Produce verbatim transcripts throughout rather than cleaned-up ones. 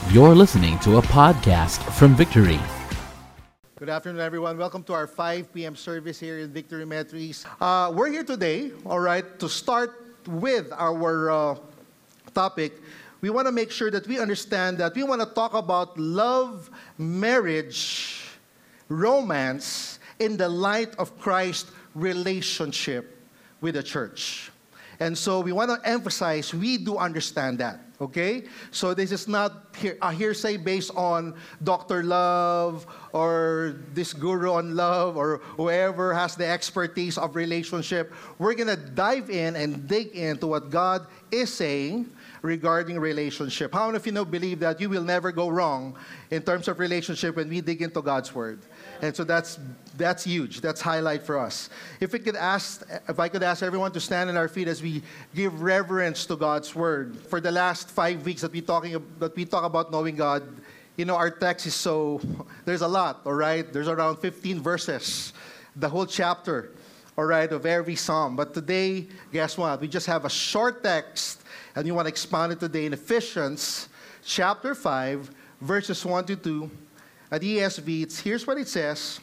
You're listening to a podcast from Victory. Good afternoon, everyone. Welcome to our five p.m. service here in Victory Metro East. Uh, we're here today, all right, to start with our uh, topic. We want to make sure that we understand that we want to talk about love, marriage, romance in the light of Christ's relationship with the church. And so we want to emphasize we do understand that, okay? So this is not a hearsay based on Doctor Love or this guru on love or whoever has the expertise of relationship. We're going to dive in and dig into what God is saying regarding relationship. How many of you know believe that you will never go wrong in terms of relationship when we dig into God's Word? And so that's that's huge. That's highlight for us. If we could ask, if I could ask everyone to stand on our feet as we give reverence to God's Word. For the last five weeks that we talking that we talk about knowing God, you know our text is so there's a lot. All right, there's around fifteen verses, the whole chapter, all right, of every psalm. But today, guess what? We just have a short text. And you want to expound it today in Ephesians chapter five, verses one to two. At E S V, it's, here's what it says.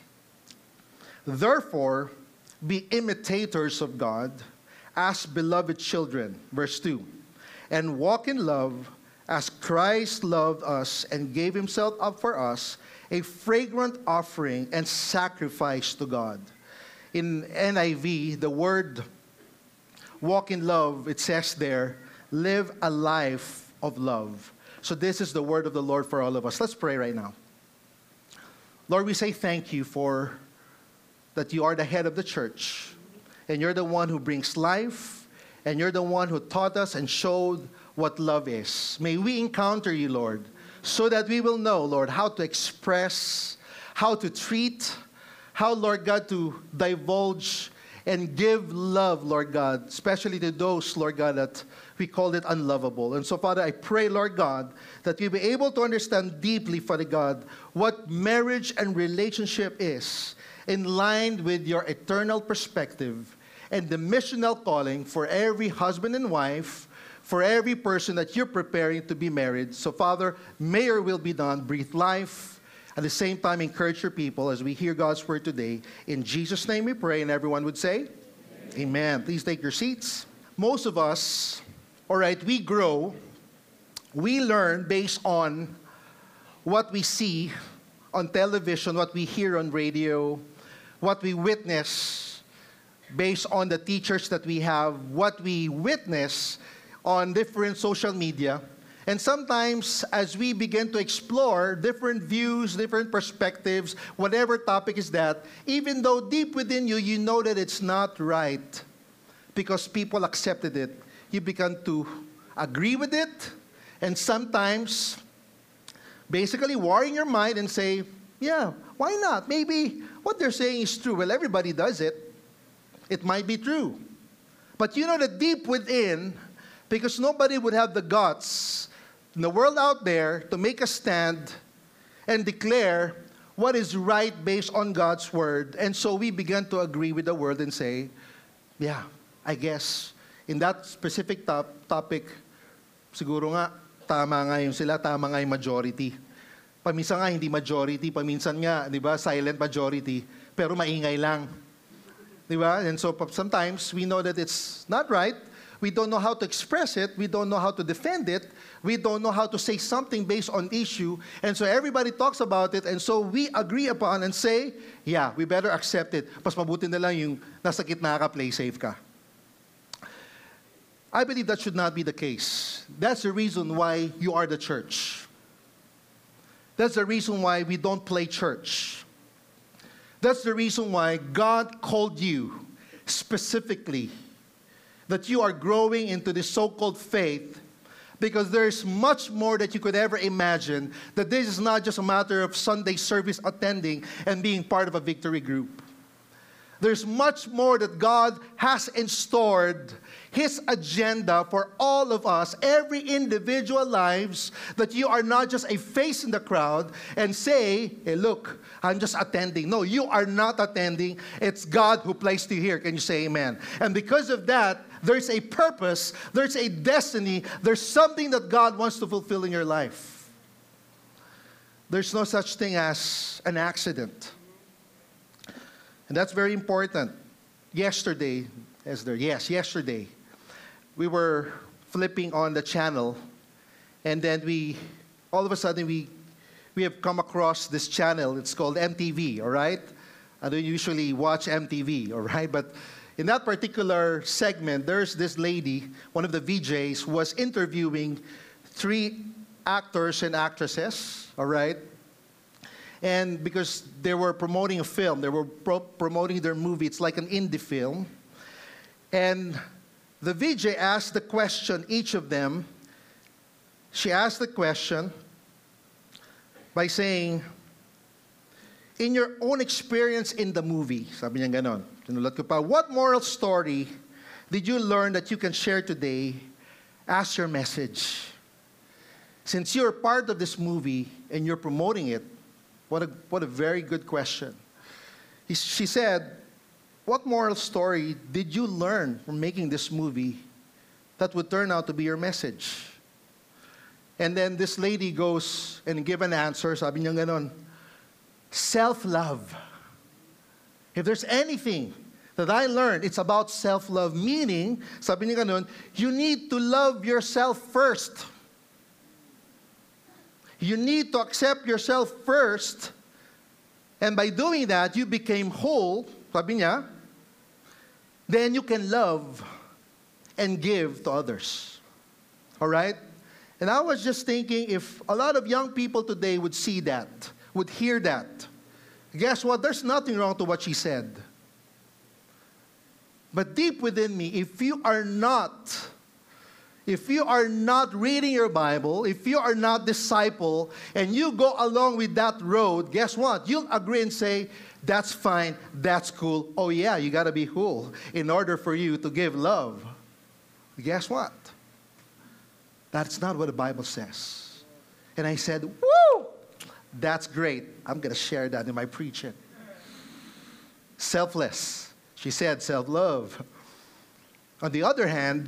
Therefore, be imitators of God as beloved children, verse two. And walk in love as Christ loved us and gave himself up for us, a fragrant offering and sacrifice to God. In N I V, the word walk in love, it says there, live a life of love. So this is the word of the Lord for all of us. Let's pray right now. Lord, we say thank you for that you are the head of the church. And you're the one who brings life. And you're the one who taught us and showed what love is. May we encounter you, Lord, so that we will know, Lord, how to express, how to treat, how, Lord God, to divulge and give love, Lord God, especially to those, Lord God, that we call it unlovable. And so, Father, I pray, Lord God, that we be able to understand deeply, Father God, what marriage and relationship is in line with your eternal perspective and the missional calling for every husband and wife, for every person that you're preparing to be married. So, Father, may your will be done. Breathe life. At the same time, encourage your people as we hear God's word today. In Jesus' name we pray, and everyone would say, Amen. Amen. Please take your seats. Most of us, all right, we grow, we learn based on what we see on television, what we hear on radio, what we witness based on the teachers that we have, what we witness on different social media. And sometimes, as we begin to explore different views, different perspectives, whatever topic is that, even though deep within you, you know that it's not right because people accepted it, you begin to agree with it, and sometimes basically warring your mind and say, yeah, why not? Maybe what they're saying is true. Well, everybody does it. It might be true. But you know that deep within, because nobody would have the guts in the world out there to make a stand and declare what is right based on God's word. And so we began to agree with the world and say, yeah, I guess in that specific top, topic, siguro nga, tama nga yung sila, tama nga yung majority. Paminsan nga hindi majority, paminsan nga, di ba, silent majority, pero maingay lang. Di ba? And so sometimes we know that it's not right. We don't know how to express it. We don't know how to defend it. We don't know how to say something based on issue. And so everybody talks about it. And so we agree upon and say, yeah, we better accept it. Mas mabuti na lang yung nasa gitna ka, play safe ka. I believe that should not be the case. That's the reason why you are the church. That's the reason why we don't play church. That's the reason why God called you specifically, that you are growing into this so-called faith, because there's much more that you could ever imagine, that this is not just a matter of Sunday service attending and being part of a victory group. There's much more that God has in stored, His agenda for all of us, every individual lives, that you are not just a face in the crowd and say, hey, look, I'm just attending. No, you are not attending. It's God who placed you here. Can you say amen? And because of that, there's a purpose, there's a destiny, there's something that God wants to fulfill in your life. there's no such thing as an accident. And that's very important. Yesterday, as there, yes, yesterday, we were flipping on the channel, and then we, all of a sudden, we, we have come across this channel. It's called M T V, all right? I don't usually watch M T V, all right? But in that particular segment, there's this lady, one of the V Js, who was interviewing three actors and actresses, all right? And because they were promoting a film, they were pro promoting their movie. It's like an indie film. And the V J asked the question, each of them, she asked the question by saying, in your own experience in the movie, sabi niya ganon, sinulat ko pa, what moral story did you learn that you can share today as your message? Since you're part of this movie and you're promoting it, what a, what a very good question. He, she said, what moral story did you learn from making this movie that would turn out to be your message? And then this lady goes and give an answer, sabi niya ganon, self-love. If there's anything that I learned, it's about self-love. Meaning, sabi niya ganon, you need to love yourself first. You need to accept yourself first. And by doing that, you became whole, sabi niya, then you can love and give to others. All right? And I was just thinking, if a lot of young people today would see that, would hear that, guess what? There's nothing wrong to what she said. But deep within me, if you are not, if you are not reading your Bible, if you are not disciple, and you go along with that road, guess what? You'll agree and say, that's fine, that's cool. Oh yeah, you got to be cool in order for you to give love. Guess what? That's not what the Bible says. And I said, woo! That's great. I'm going to share that in my preaching. Selfless. She said self-love. On the other hand,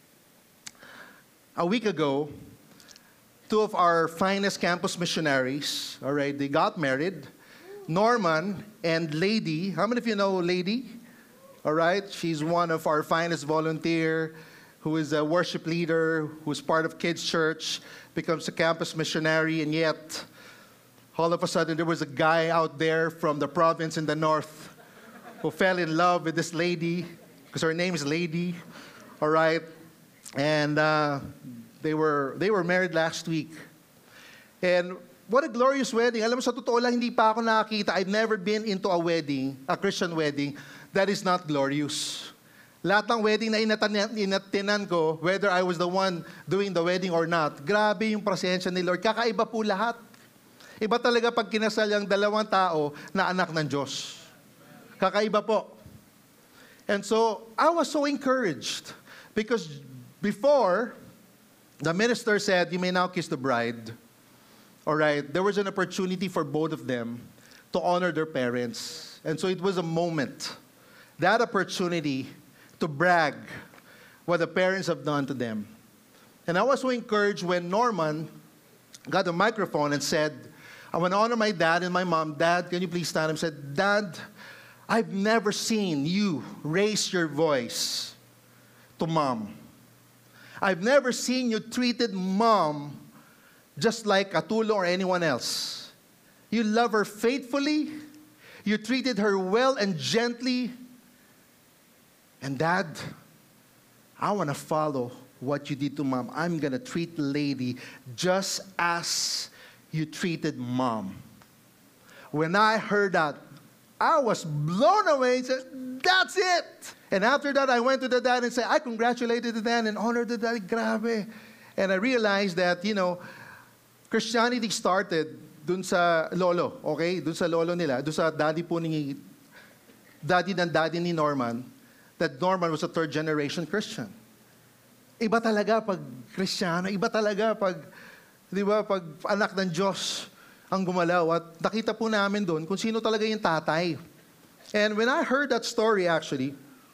a week ago, two of our finest campus missionaries, all right, they got married. Norman and Lady. How many of you know Lady? All right, she's one of our finest volunteer, who is a worship leader, who's part of Kids Church, becomes a campus missionary, and yet, all of a sudden, there was a guy out there from the province in the north who fell in love with this lady, because her name is Lady, all right? And uh, they were they were married last week. And what a glorious wedding. Alam mo, sa totoo lang, hindi pa ako nakakita. I've never been into a wedding, a Christian wedding, that is not glorious. Lahat ng wedding na inatinan ko, whether I was the one doing the wedding or not, grabe yung presensya ni Lord. Kakaiba po lahat. Iba talaga pag kinasal yung dalawang tao na anak ng Diyos. Kakaiba po. And so, I was so encouraged because before, the minister said, you may now kiss the bride. All right, there was an opportunity for both of them to honor their parents. And so it was a moment, that opportunity to brag what the parents have done to them. And I was so encouraged when Norman got a microphone and said, I want to honor my dad and my mom. Dad, can you please stand? I said, Dad, I've never seen you raise your voice to mom. I've never seen you treated mom just like Atulo or anyone else. You love her faithfully. You treated her well and gently. And Dad, I want to follow what you did to mom. I'm going to treat Lady just as you treated mom. When I heard that, I was blown away and said, that's it. And after that, I went to the dad and said, I congratulated the dad and honored the dad. Grabe. And I realized that, you know, Christianity started dun sa lolo, okay? Dun sa lolo nila, dun sa daddy po ni, daddy ng daddy ni Norman, that Norman was a third generation Christian. Iba talaga pag Kristiyano, iba talaga pag, di ba, pag anak ng Diyos ang gumalaw. At nakita po namin doon kung sino talaga yung tatay. And when I heard that story actually,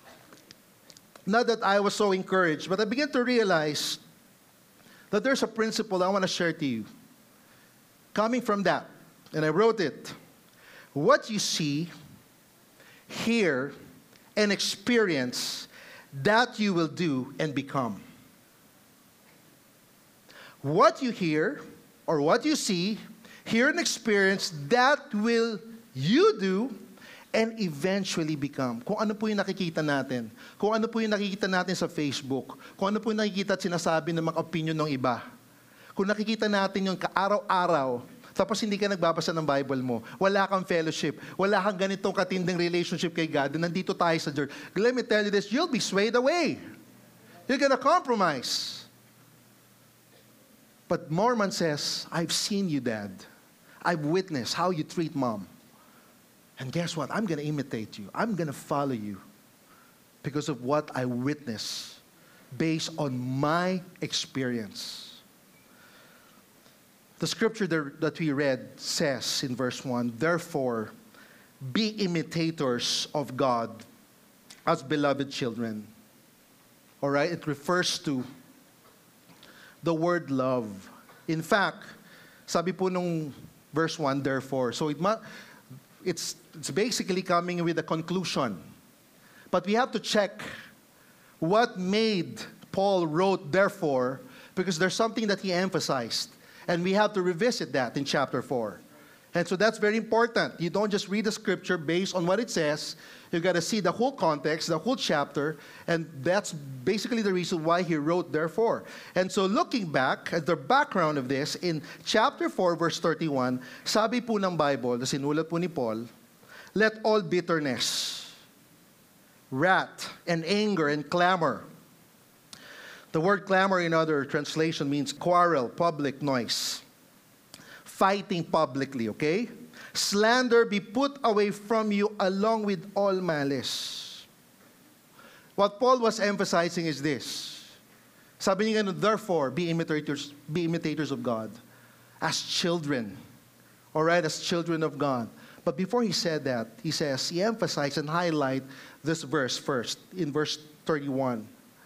not that I was so encouraged, but I began to realize that there's a principle I want to share to you. Coming from that, And I wrote it. What you see, hear, and experience, that you will do and become. What you hear, or what you see, hear and experience, that will you do and eventually become. Kung ano po yung nakikita natin, kung ano po yung nakikita natin sa Facebook, kung ano po yung nakikita at sinasabi ng mga opinion ng iba, kung nakikita natin yung kaaraw-araw, tapos hindi ka nagbabasa ng Bible mo, wala kang fellowship, wala kang ganitong katinding relationship kay God, and nandito tayo sa church, let me tell you this, you'll be swayed away. You're gonna compromise. But Mormon says, I've seen you, Dad. I've witnessed how you treat Mom. And guess what? I'm going to imitate you. I'm going to follow you because of what I witness based on my experience. The scripture that we read says in verse one, therefore, be imitators of God as beloved children. All right? It refers to the word love. In fact, sabi po nung verse one, therefore. So it ma- it's, it's basically coming with a conclusion. But we have to check what made Paul wrote therefore, because there's something that he emphasized. And we have to revisit that in chapter four. And so that's very important. You don't just read the scripture based on what it says. You've got to see the whole context, the whole chapter, and that's basically the reason why he wrote therefore. And so looking back at the background of this, in chapter four, verse thirty-one, sabi po ng Bible, na sinulat po ni Paul, let all bitterness, wrath, and anger, and clamor. The word clamor in other translation means quarrel, public noise. Fighting publicly, okay? Slander be put away from you along with all malice. What Paul was emphasizing is this. Sabi niya, therefore, be imitators, be imitators of God as children. All right, as children of God. But before he said that, he says, he emphasized and highlight this verse first, in verse thirty-one.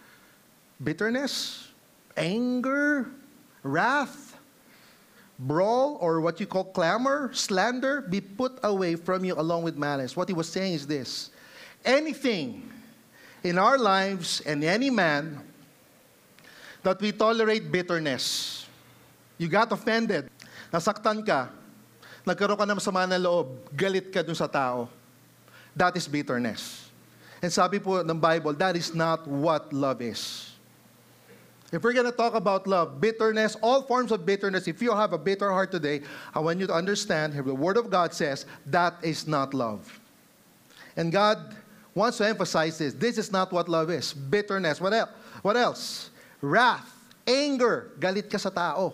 Bitterness, anger, wrath, brawl, or what you call clamor, slander, be put away from you along with malice. What he was saying is this. Anything in our lives and any man that we tolerate bitterness, you got offended, nasaktan ka, nagkaroon ka ng masama na loob, galit ka dun sa tao, that is bitterness. And sabi po ng Bible, that is not what love is. If we're going to talk about love, bitterness, all forms of bitterness, if you have a bitter heart today, I want you to understand, the Word of God says, that is not love. And God wants to emphasize this. This is not what love is. Bitterness. What else? What else? Wrath, anger, galit ka sa tao.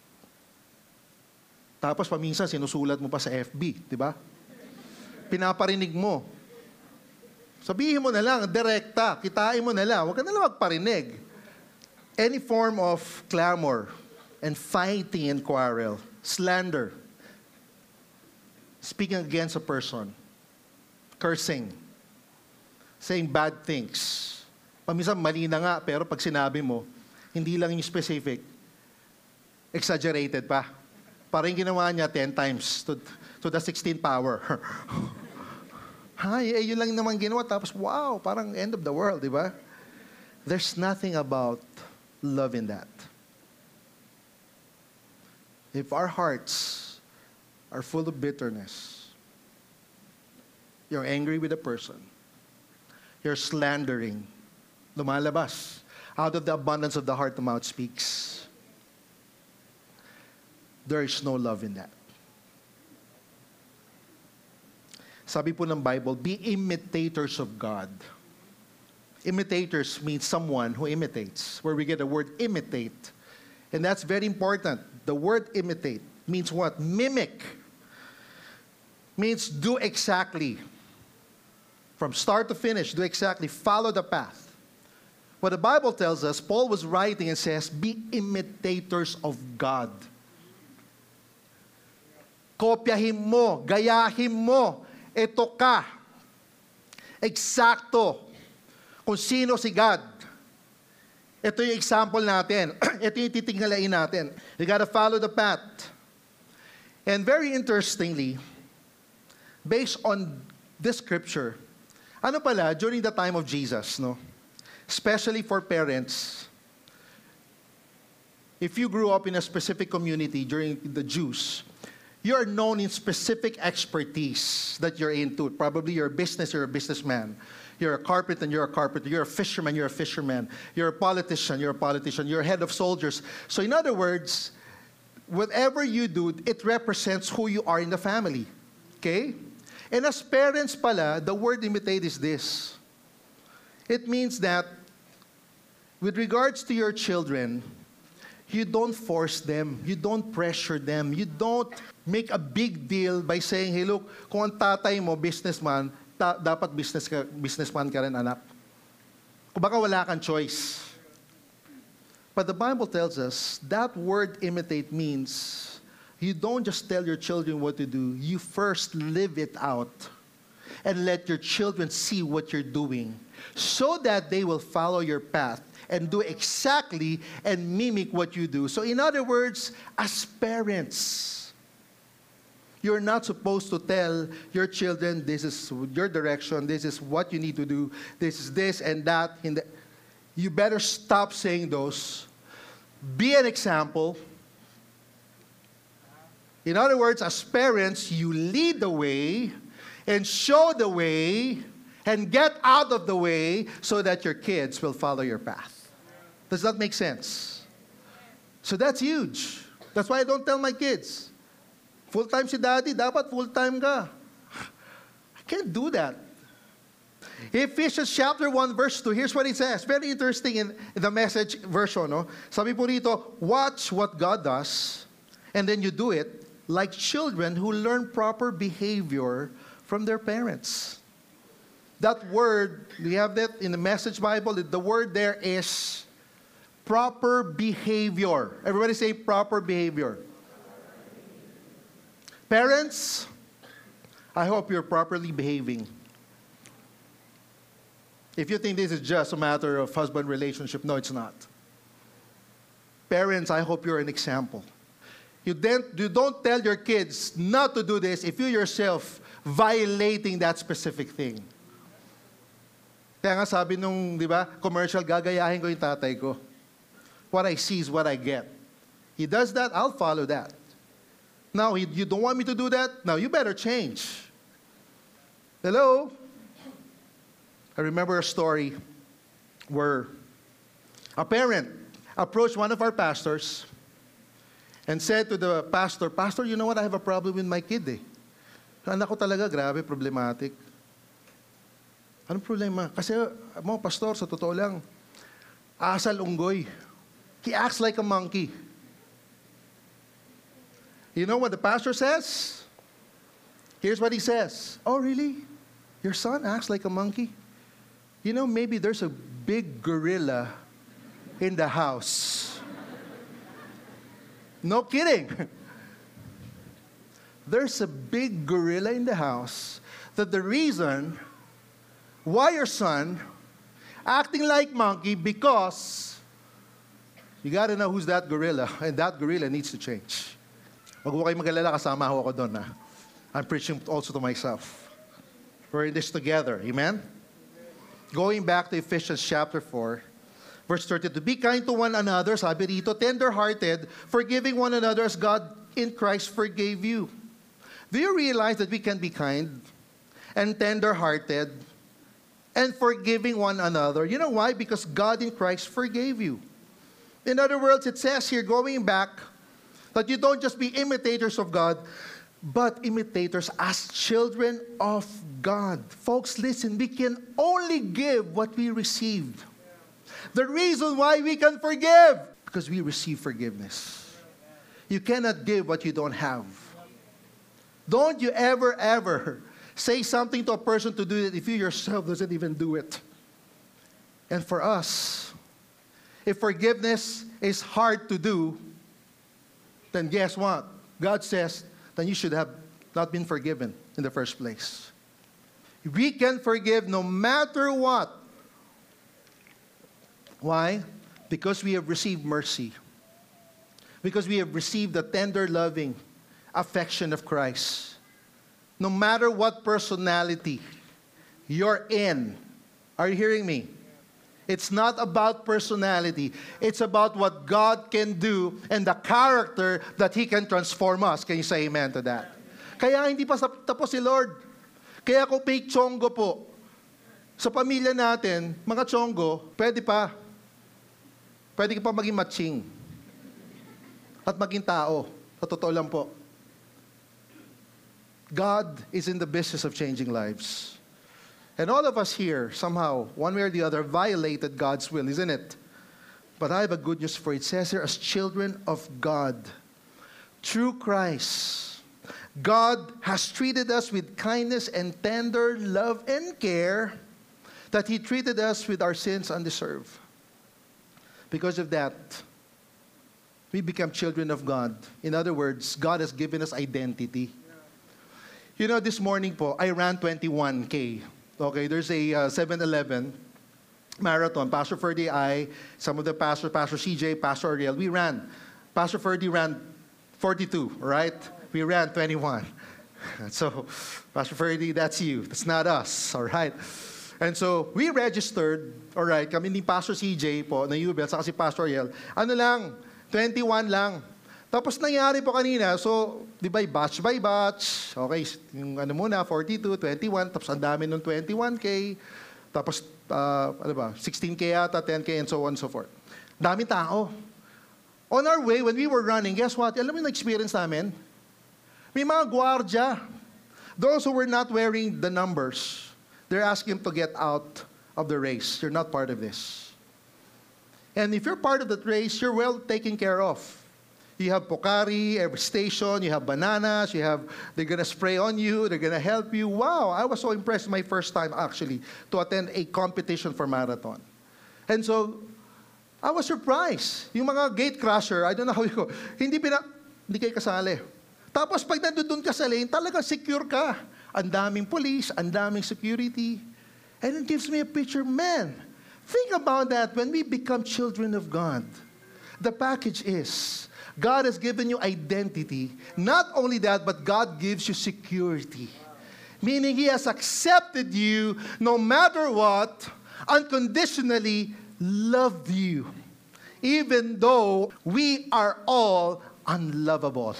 Tapos paminsan sinusulat mo pa sa F B, di ba? Pinaparinig mo. Sabihin mo na lang, direkta, kitain mo na lang. Huwag ka na lang magparinig. Any form of clamor and fighting and quarrel, slander, speaking against a person, cursing, saying bad things. Paminsan mali na nga, pero pag sinabi mo, hindi lang yung specific, exaggerated pa. Parang ginawa niya ten times to, to the sixteenth power. Hay, eh, yun lang naman ginawa, tapos wow, parang end of the world, di ba? There's nothing about love in that. If our hearts are full of bitterness, you're angry with a person, you're slandering, lumalabas. Out of the abundance of the heart, the mouth speaks. There is no love in that. Sabi po ng Bible, be imitators of God. Imitators means someone who imitates, where we get the word imitate. And that's very important. The word imitate means what? Mimic. Means do exactly. From start to finish, do exactly. Follow the path. What the Bible tells us, Paul was writing and says, be imitators of God. Kopyahin mo, gayahin mo, ito ka. Eksakto. Kung sino si God. Ito yung example natin. Ito yung titingalain natin. You gotta follow the path. And very interestingly, based on this scripture, ano pala, during the time of Jesus, no? Especially for parents, if you grew up in a specific community during the Jews, you are known in specific expertise that you're into. Probably you're a business, you're a businessman. You're a carpenter, you're a carpenter. You're a fisherman, you're a fisherman. You're a politician, you're a politician. You're a head of soldiers. So in other words, whatever you do, it represents who you are in the family. Okay? And as parents pala, the word imitate is this. It means that with regards to your children, you don't force them. You don't pressure them. You don't make a big deal by saying, hey, look, kung ang tatay mo, businessman, ta- dapat business ka, businessman ka rin, anak. Kung baka wala kang choice. But the Bible tells us that word imitate means you don't just tell your children what to do. You first live it out and let your children see what you're doing so that they will follow your path and do exactly and mimic what you do. So in other words, as parents, you're not supposed to tell your children, this is your direction, this is what you need to do, this is this and that. In the, you better stop saying those. Be an example. In other words, as parents, you lead the way and show the way and get out of the way so that your kids will follow your path. Does that make sense? So that's huge. That's why I don't tell my kids, full-time si daddy, dapat full-time ka. I can't do that. Ephesians chapter one, verse two, here's what it says. Very interesting in, in the Message version. No? Sabi po rito, watch what God does, and then you do it like children who learn proper behavior from their parents. That word, we have that in the Message Bible, the word there is proper behavior. Everybody say proper behavior. Parents, I hope you're properly behaving. If you think this is just a matter of husband relationship, no, it's not. Parents, I hope you're an example. You don't, you don't tell your kids not to do this if you yourself violating that specific thing. Kaya nga sabi nung, di ba, commercial, gagayahin ko yung tatay ko. What I see is what I get. He does that, I'll follow that. Now, you don't want me to do that? Now, you better change. Hello? I remember a story where a parent approached one of our pastors and said to the pastor, Pastor, you know what? I have a problem with my kid eh. Anak ko talaga, grabe, problematic. Anong problema? Kasi, mo, pastor, sa totoo lang, asal unggoy. He acts like a monkey. You know what the pastor says? Here's what he says. Oh, really? Your son acts like a monkey? You know, maybe there's a big gorilla in the house. No kidding. There's a big gorilla in the house that the reason why your son acting like monkey because you got to know who's that gorilla, and that gorilla needs to change. Wag mo kayo mag-alala, kasama ho ako doon. Ha? I'm preaching also to myself. We're in this together. Amen? Going back to Ephesians chapter four, verse thirty-two. Be kind to one another, sabi rito, tender-hearted, forgiving one another as God in Christ forgave you. Do you realize that we can be kind and tender-hearted and forgiving one another? You know why? Because God in Christ forgave you. In other words, it says here, going back, that you don't just be imitators of God, but imitators as children of God. Folks, listen, we can only give what we receive. The reason why we can forgive, because we receive forgiveness. You cannot give what you don't have. Don't you ever, ever say something to a person to do it if you yourself doesn't even do it. And for us, if forgiveness is hard to do, then guess what? God says, then you should have not been forgiven in the first place. We can forgive no matter what. Why? Because we have received mercy. Because we have received the tender, loving affection of Christ. No matter what personality you're in. Are you hearing me? It's not about personality. It's about what God can do and the character that He can transform us. Can you say amen to that? Kaya hindi pa tapos si Lord. Kaya ako fake chongo po. Sa pamilya natin, mga chongo, pwede pa. Pwede ka pa maging matching. At maging tao. Sa totoo lang po. God is in the business of changing lives. And all of us here, somehow, one way or the other, violated God's will, isn't it? But I have a good news for you. It says here, as children of God, through Christ, God has treated us with kindness and tender love and care that He treated us with our sins undeserved. Because of that, we become children of God. In other words, God has given us identity. You know, this morning po, I ran twenty-one K. Okay, there's a uh, seven eleven marathon. Pastor Ferdy, I, some of the pastors, Pastor C J, Pastor Ariel, we ran. Pastor Ferdy ran forty-two, right? We ran twenty-one. So, Pastor Ferdy, that's you. That's not us, all right? And so, we registered, all right, kami ni Pastor C J po, na U B L, saka si Pastor Ariel, ano lang, twenty-one lang. Tapos nangyari po kanina, so, di ba, batch by batch, okay, yung ano muna, forty-two, twenty-one, tapos ang dami ng twenty-one K, tapos, uh, ano ba, sixteen K yata, ten K, and so on and so forth. Daming tao. On our way, when we were running, guess what? Alam mo yung experience namin? May mga gwardiya. Those who were not wearing the numbers, they're asking to get out of the race. You're not part of this. And if you're part of that race, you're well taken care of. You have Pocari, every station, you have bananas, you have, they're gonna spray on you, they're gonna help you. Wow, I was so impressed my first time actually to attend a competition for marathon. And so, I was surprised. Yung mga gate crusher, I don't know how you go, hindi pina, hindi kayo kasali. Tapos pag nandun ka sa lane, talaga secure ka. Ang daming police, ang daming security. And it gives me a picture, man, think about that when we become children of God. The package is, God has given you identity. Not only that, but God gives you security. Meaning He has accepted you no matter what, unconditionally loved you. Even though we are all unlovable.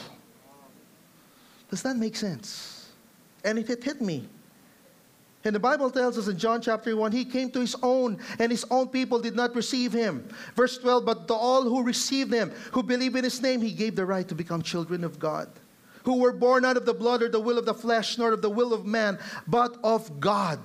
Does that make sense? And it hit me. And the Bible tells us in John chapter one, He came to His own, and His own people did not receive Him. Verse twelve, but to all who received Him, who believe in His name, He gave the right to become children of God, who were born not of the blood or the will of the flesh, nor of the will of man, but of God.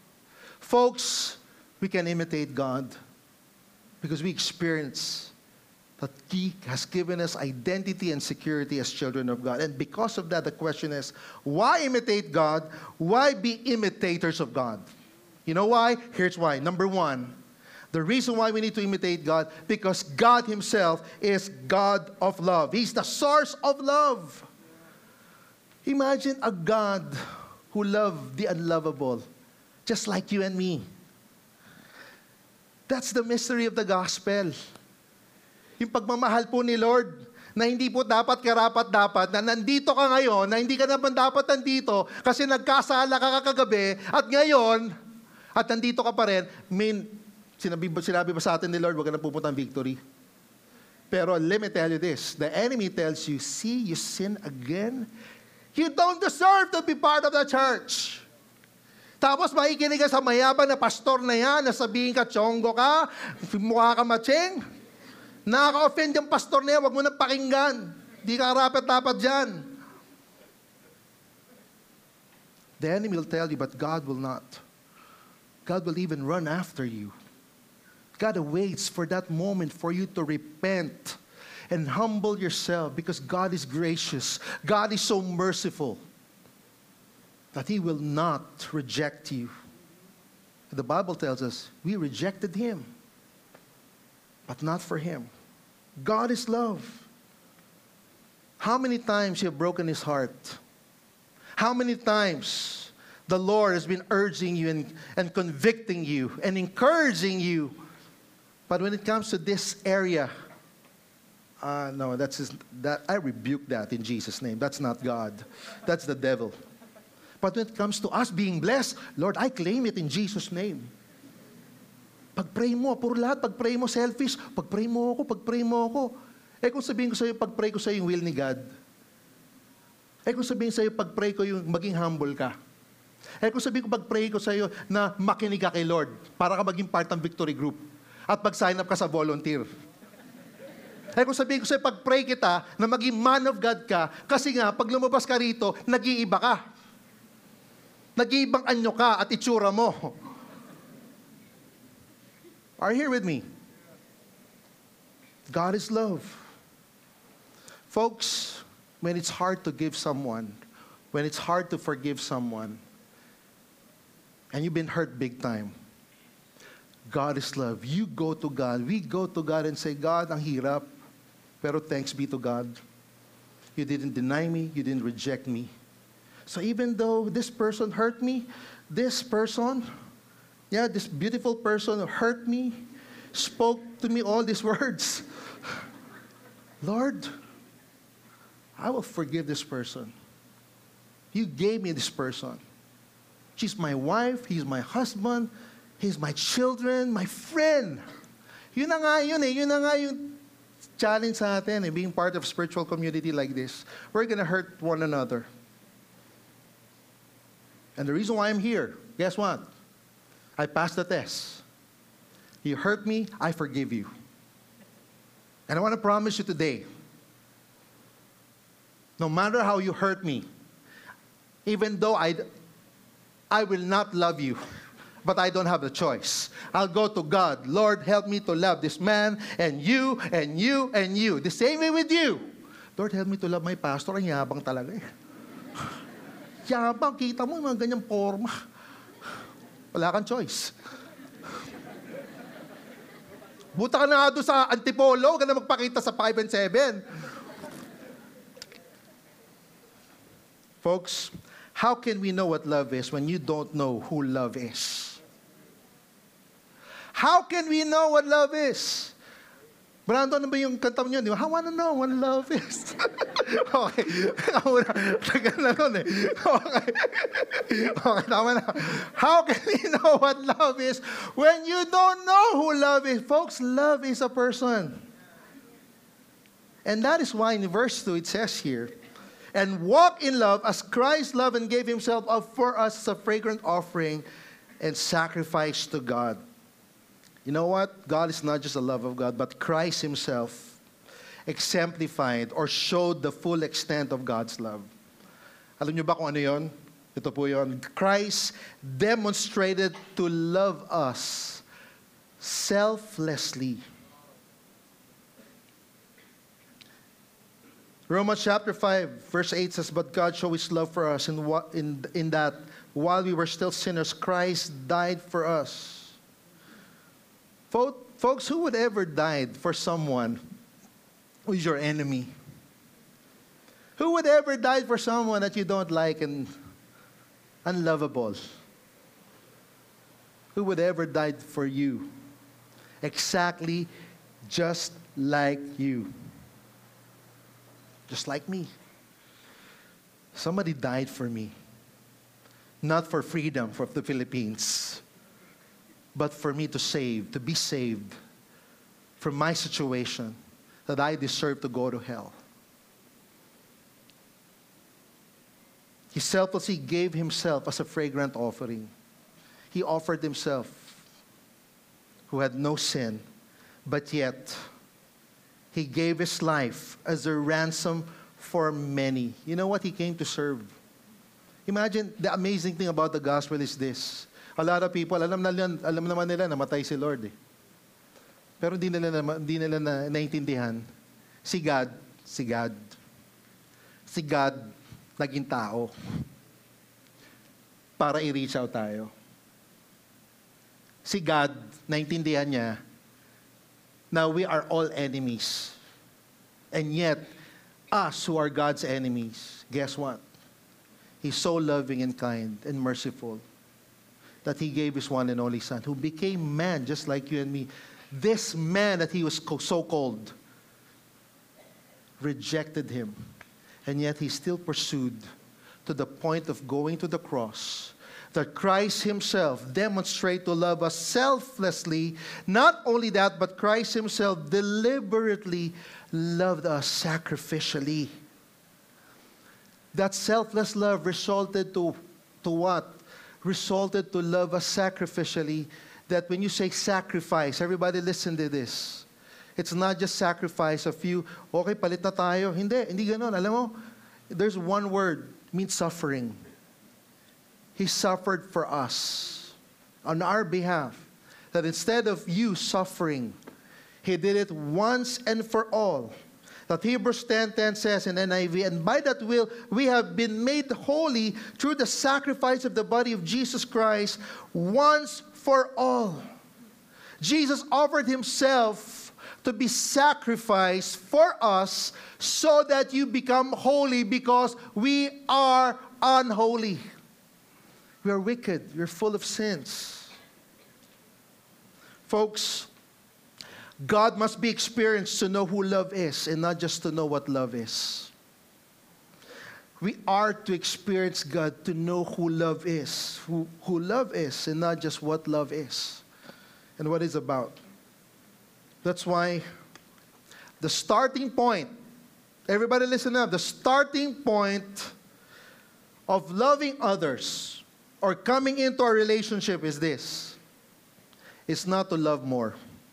Folks, we can imitate God because we experience that He has given us identity and security as children of God. And because of that, the question is, why imitate God? Why be imitators of God? You know why? Here's why. Number one, the reason why we need to imitate God, because God Himself is God of love. He's the source of love. Imagine a God who loved the unlovable, just like you and me. That's the mystery of the gospel. Yung pagmamahal po ni Lord, na hindi po dapat karapat-dapat, na nandito ka ngayon, na hindi ka naman dapat nandito, kasi nagkasala ka kagabi, at ngayon, at nandito ka pa rin, mean, sinabi, sinabi ba sa atin ni Lord, wag ka na pupunta ng victory? Pero let me tell you this, the enemy tells you, see, you sin again? You don't deserve to be part of the church. Tapos makikinig ka sa mayabang na pastor na yan, na sabihin ka, chongo ka, mukha ka matching, nakaka-offend yung pastor na yan, huwag mo nang pakinggan. Di ka rapat-dapat dyan. The enemy will tell you, but God will not. God will even run after you. God awaits for that moment for you to repent and humble yourself because God is gracious. God is so merciful that He will not reject you. The Bible tells us, we rejected Him, but not for Him. God is love. How many times you have broken His heart? How many times the Lord has been urging you and, and convicting you and encouraging you? But when it comes to this area, Uh, no, that's his, that. I rebuke that in Jesus' name. That's not God. That's the devil. But when it comes to us being blessed, Lord, I claim it in Jesus' name. Pag-pray mo, puro lahat, pag-pray mo selfish, pag-pray mo ako, pag-pray mo ako. Eh kung sabihin ko sa'yo, pag-pray ko sa'yo yung will ni God. Eh kung sabihin sa'yo, pag-pray ko yung maging humble ka. Eh kung sabihin ko, pag-pray ko sa'yo na makinig ka kay Lord, para ka maging part ng victory group. At pag-sign up ka sa volunteer. Eh kung sabihin ko sa'yo, pag-pray kita na maging man of God ka, kasi nga, pag lumabas ka rito, nag-iiba ka. Nag-iibang anyo ka at itsura mo. Are you here with me? God is love. Folks, when it's hard to give someone, when it's hard to forgive someone, and you've been hurt big time, God is love. You go to God. We go to God and say, God, ang hirap. Pero thanks be to God. You didn't deny me. You didn't reject me. So even though this person hurt me, this person, yeah, this beautiful person hurt me, spoke to me all these words. Lord, I will forgive this person. You gave me this person. She's my wife. He's my husband. He's my children, my friend. Yun na nga yun eh. Yun na nga yung challenge sa atin eh, being part of a spiritual community like this. We're gonna hurt one another. And the reason why I'm here, guess what? I passed the test. You hurt me, I forgive you. And I want to promise you today, no matter how you hurt me, even though I, I will not love you, but I don't have a choice. I'll go to God. Lord, help me to love this man and you and you and you. The same way with you. Lord, help me to love my pastor. Ang yabang talaga eh. Yabang, kita mo yung mga ganyang forma. Wala kang choice. Buta ka na nga doon sa Antipolo, huwag ka na magpakita sa five and seven. Folks, how can we know what love is when you don't know who love is? How can we know what love is? Brandon, ano ba yung kanta mo yun? I wanna know what love is. Okay. Tagal na nun eh. Okay. Okay, tama na. How can we know what love is when you don't know who love is? Folks, love is a person. And that is why in verse two it says here, and walk in love as Christ loved and gave himself up for us as a fragrant offering and sacrifice to God. You know what? God is not just the love of God, but Christ himself exemplified or showed the full extent of God's love. Alam niyo ba kung ano yon? Ito po yon. Christ demonstrated to love us selflessly. Romans chapter five, verse eight says, but God showed his love for us in, in, in that while we were still sinners, Christ died for us. Folks, who would ever died for someone who is your enemy? Who would ever died for someone that you don't like and unlovable? Who would ever died for you? Exactly just like you. Just like me. Somebody died for me. Not for freedom for the Philippines, but for me to save, to be saved from my situation that I deserve to go to hell. He selflessly gave himself as a fragrant offering. He offered himself, who had no sin, but yet he gave his life as a ransom for many. You know what he came to serve? Imagine, the amazing thing about the gospel is this. A lot of people, alam, na, alam naman nila na matay si Lord eh. Pero hindi nila, hindi nila na, naintindihan. Si God, si God. Si God, naging tao. Para i-reach out tayo. Si God, naintindihan niya na we are all enemies. And yet, us who are God's enemies, guess what? He's so loving and kind and merciful that he gave his one and only son, who became man just like you and me. This man that he was so called, rejected him, and yet he still pursued to the point of going to the cross, that Christ himself demonstrate to love us selflessly. Not only that, but Christ himself deliberately loved us sacrificially. That selfless love resulted to, to what? Resulted to love us sacrificially. That when you say sacrifice, everybody listen to this. It's not just sacrifice of you, okay, palit na tayo. Hindi, hindi ganun. Alam mo, there's one word, means suffering. He suffered for us on our behalf. That instead of you suffering, he did it once and for all. That Hebrews ten ten says in N I V, and by that will we have been made holy through the sacrifice of the body of Jesus Christ once for all. Jesus offered himself to be sacrificed for us so that you become holy, because we are unholy. We are wicked. We are full of sins. Folks, God must be experienced to know who love is, and not just to know what love is. We are to experience God to know who love is, who, who love is, and not just what love is and what it's about. That's why the starting point, everybody listen up, the starting point of loving others or coming into a relationship is this. It's not to love more.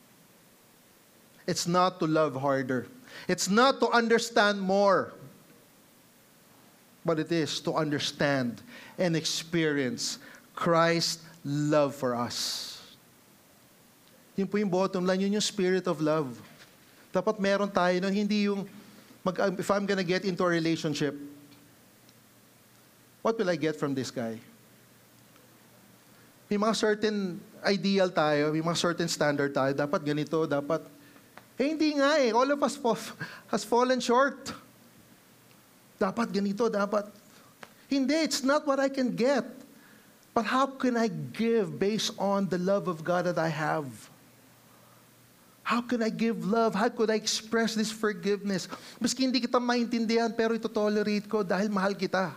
It's not to love harder. It's not to understand more. But it is to understand and experience Christ's love for us. Yun po yung bottom line, yun yung spirit of love. Dapat meron tayo nun, hindi yung, mag, if I'm gonna get into a relationship, what will I get from this guy? May mga certain ideal tayo, may mga certain standard tayo, dapat ganito, dapat, eh hindi nga eh, all of us fall, has fallen short. Dapat ganito, dapat. Hindi, it's not what I can get. But how can I give based on the love of God that I have? How can I give love? How could I express this forgiveness? Maski hindi kita maintindihan, pero ito-tolerate ko dahil mahal kita.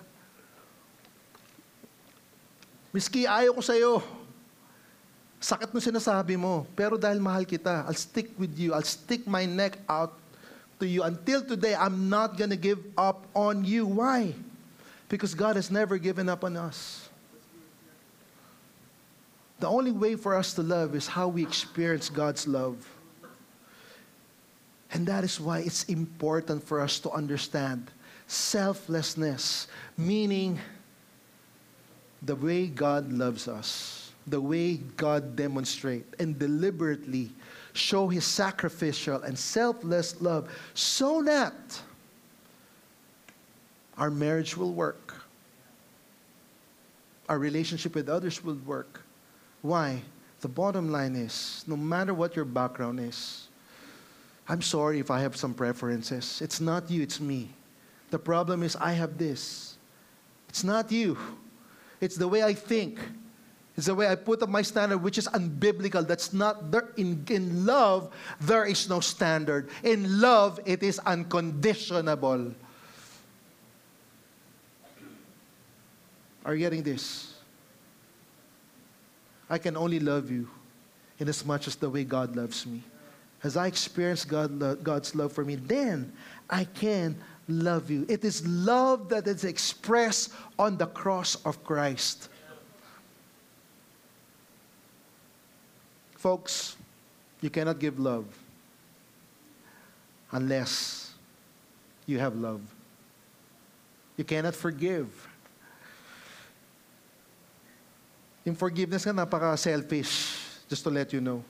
Maski ayaw ko sa'yo, sakit mo sinasabi mo, pero dahil mahal kita, I'll stick with you. I'll stick my neck out to you. Until today, I'm not gonna give up on you. Why? Because God has never given up on us. The only way for us to love is how we experience God's love. And that is why it's important for us to understand selflessness, meaning the way God loves us, the way God demonstrates and deliberately show His sacrificial and selfless love, so that our marriage will work, our relationship with others will work. Why? The bottom line is, no matter what your background is, I'm sorry if I have some preferences. It's not you, it's me. The problem is I have this. It's not you. It's the way I think. It's the way I put up my standard, which is unbiblical. That's not there. In, in love, there is no standard. In love, it is unconditionable. Are you getting this? I can only love you in as much as the way God loves me. As I experience God, God's love for me, then I can love you. It is love that is expressed on the cross of Christ. Folks, you cannot give love unless you have love. You cannot forgive. Yung forgiveness nga, napaka-selfish, just to let you know.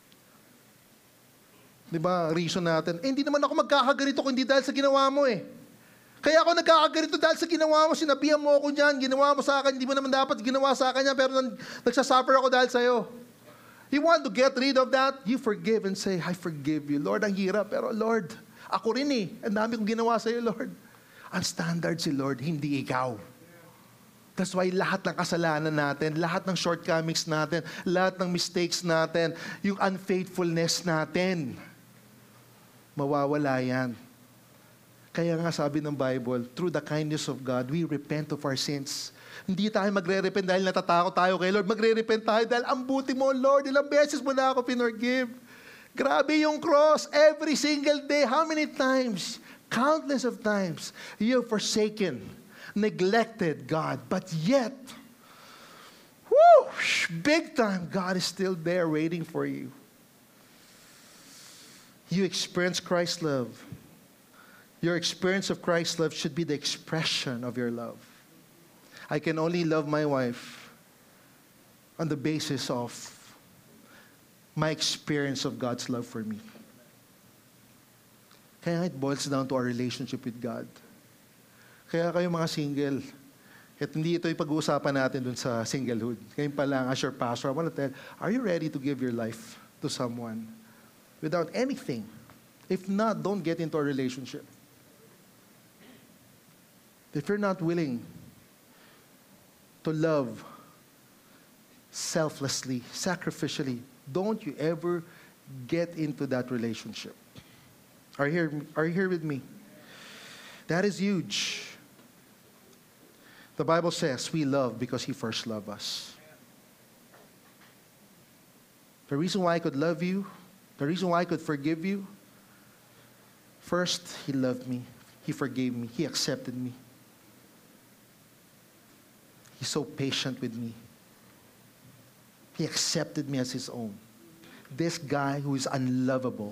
Di ba, reason natin, eh, hindi naman ako magkakaganito kung hindi dahil sa ginawa mo eh. Kaya ako nagkakaganito dahil sa ginawa mo, sinabihan mo ako dyan, ginawa mo sa akin, hindi mo naman dapat ginawa sa akin yan, pero nang, nagsasuffer ako dahil sa'yo. You want to get rid of that? You forgive and say, I forgive you. Lord, ang hirap, pero Lord, ako rin eh. Ang dami kong ginawa sa'yo, Lord. Ang standard si Lord, hindi ikaw. That's why lahat ng kasalanan natin, lahat ng shortcomings natin, lahat ng mistakes natin, yung unfaithfulness natin, mawawala yan. Kaya nga sabi ng Bible, through the kindness of God, we repent of our sins. Hindi tayo magre-repent dahil natatakot tayo kay Lord. Magre-repent tayo dahil ang buti mo, Lord. Ilang beses mo na ako pinorgive. Grabe yung cross. Every single day. How many times? Countless of times. You have forsaken, neglected God. But yet, whoo, big time, God is still there waiting for you. You experience Christ's love. Your experience of Christ's love should be the expression of your love. I can only love my wife on the basis of my experience of God's love for me. Kaya it boils down to our relationship with God. Kaya kayo mga single, at hindi ito yung pag-uusapan natin dun sa singlehood. Ngayon pa lang, as your pastor, I want to tell, are you ready to give your life to someone without anything? If not, don't get into a relationship. If you're not willing to love selflessly, sacrificially, don't you ever get into that relationship. Are you here, are you here with me? That is huge. The Bible says we love because He first loved us. The reason why I could love you, the reason why I could forgive you, first, He loved me. He forgave me. He accepted me. He's so patient with me. He accepted me as His own. This guy who is unlovable,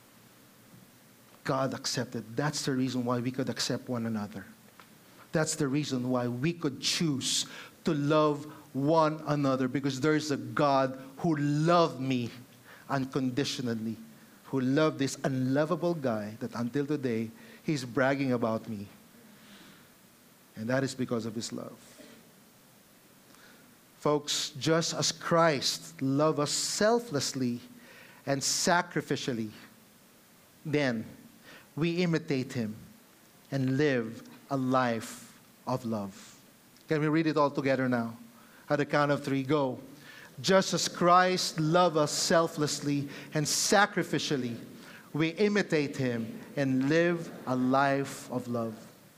God accepted. That's the reason why we could accept one another. That's the reason why we could choose to love one another, because there is a God who loved me unconditionally, who loved this unlovable guy that until today, he's bragging about me. And that is because of His love. Folks, just as Christ loved us selflessly and sacrificially, then we imitate Him and live a life of love. Can we read it all together now? At the count of three, go. Just as Christ loved us selflessly and sacrificially, we imitate Him and live a life of love.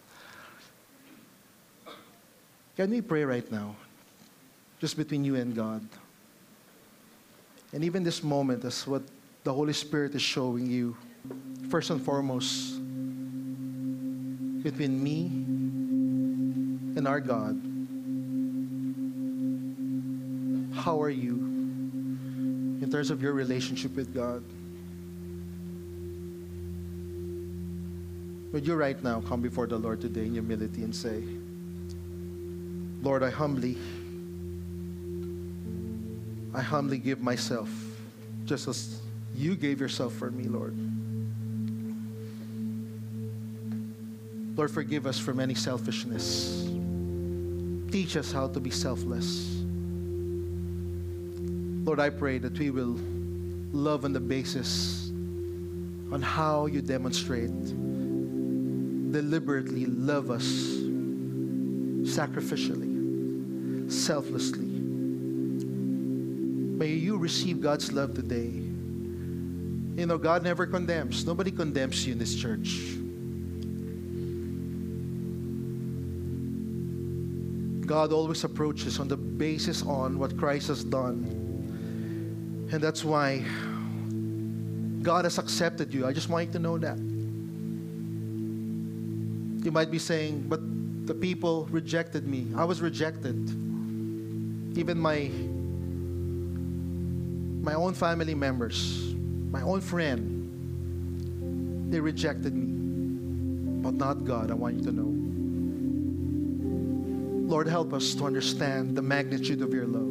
Can we pray right now? Just between you and God. And even this moment, as what the Holy Spirit is showing you, first and foremost, between me and our God, how are you in terms of your relationship with God? Would you right now come before the Lord today in humility and say, Lord, I humbly I humbly give myself, just as you gave yourself for me, Lord. Lord, forgive us from any selfishness. Teach us how to be selfless. Lord, I pray that we will love on the basis on how you demonstrate, deliberately love us sacrificially, selflessly. May you receive God's love today. You know, God never condemns. Nobody condemns you in this church. God always approaches on the basis on what Christ has done. And that's why God has accepted you. I just want you to know that. You might be saying, but the people rejected me. I was rejected. Even my My own family members, my own friend, they rejected me. But not God, I want you to know. Lord, help us to understand the magnitude of your love.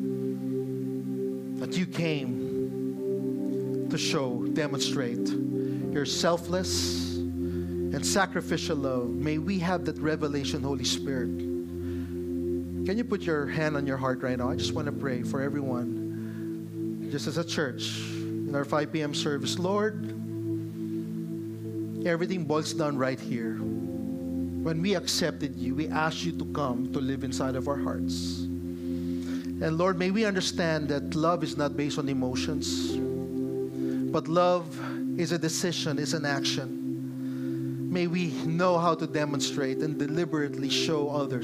That you came to show, demonstrate your selfless and sacrificial love. May we have that revelation, Holy Spirit. Can you put your hand on your heart right now? I just want to pray for everyone. Just as a church, in our five p.m. service, Lord, everything boils down right here. When we accepted you, we asked you to come to live inside of our hearts. And Lord, may we understand that love is not based on emotions, but love is a decision, is an action. may we know how to demonstrate and deliberately show others.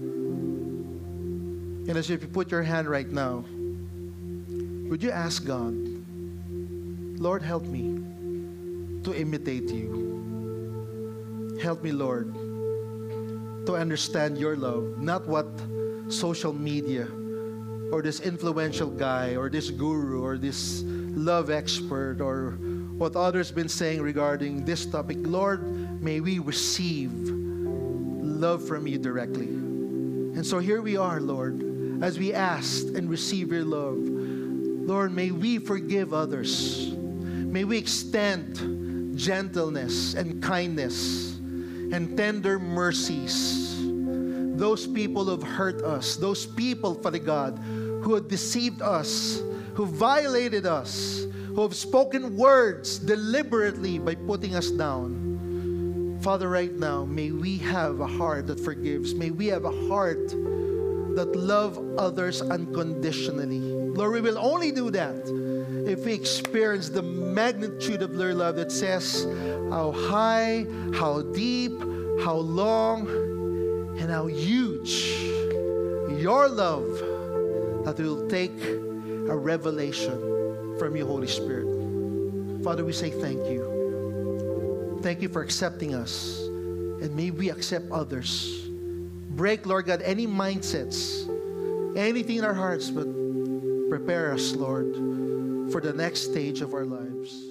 And as if you put your hand right now, would you ask God, Lord, help me to imitate you. Help me, Lord, to understand your love, not what social media or this influential guy or this guru or this love expert or what others been saying regarding this topic. Lord, may we receive love from you directly. And so here we are, Lord, as we asked and receive your love. Lord, may we forgive others. May we extend gentleness and kindness and tender mercies. Those people who have hurt us, those people, Father God, who have deceived us, who violated us, who have spoken words deliberately by putting us down. Father, right now, may we have a heart that forgives. May we have a heart that loves others unconditionally. Lord, we will only do that if we experience the magnitude of your love that says how high, how deep, how long, and how huge your love, that will take a revelation from you, Holy Spirit. Father, we say thank you. Thank you for accepting us, and may we accept others. Break, Lord God, any mindsets, anything in our hearts, but prepare us, Lord, for the next stage of our lives.